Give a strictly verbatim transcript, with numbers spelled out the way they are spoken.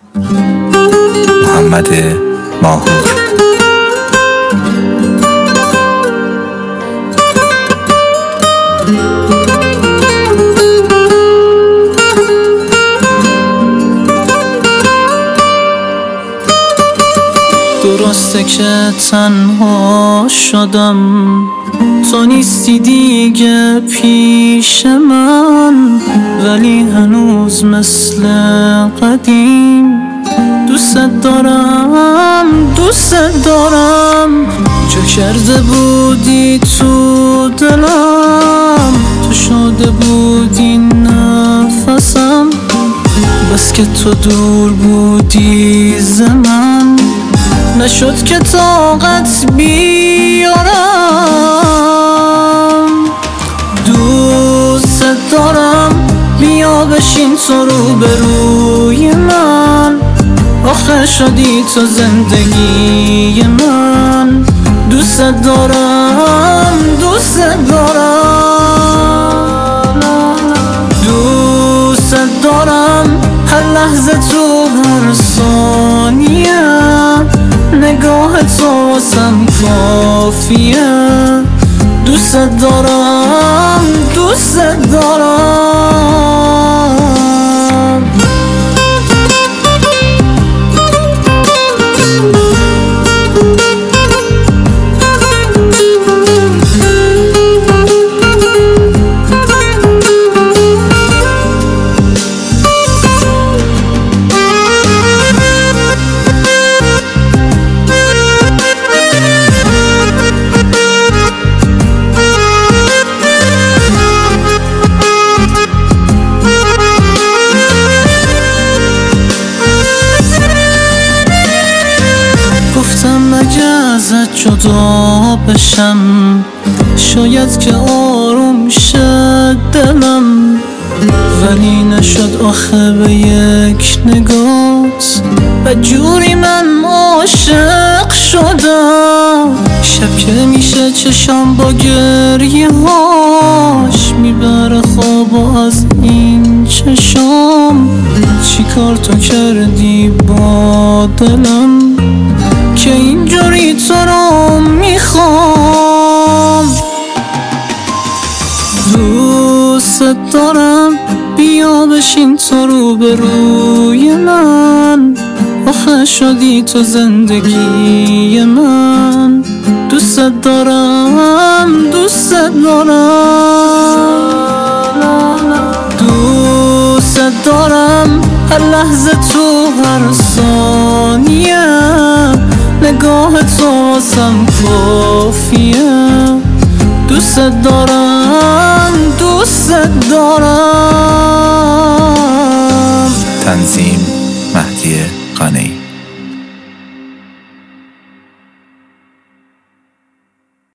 محمد ماهور. درسته که تنها شدم، تو نیستی دیگه پیش من، ولی هنوز مثل قدیم دوست دارم، دوست دارم. جو کرده بودی تو دلم، تو شده بودی نفسم، بس که تو دور بودی ز من، نشد که طاقت بیارم. دوست دارم، بیا بشین تو روبروی من، آخه شدی تو زندگی من. دوست دارم، دوست دارم، دوست دارم. هر لحظه تو هر ثانیه، نگاه تو واسم کافیه. دوست دارم، دوست دارم. گفتم اگه ازت جدا بشم، شاید که آروم شه دلم، ولی نشد آخه به یک نگات، بدجوری من عاشق شدم. شب که میشه چشم با گریه هاش میبره خواب و از این چشم، چی کار تو کردی با دلم که اینجوری تو رو میخوام. دوست دارم، بیا بشین تو روبروی من، آخه شدی تو زندگی من. دوست دارم، دوست دارم، دوست دارم. هر لحظه تو هر ثانیه، نگاه تو واسم کافیه. دوست دارم، دوست دارم. تنظیم مهدی قانی.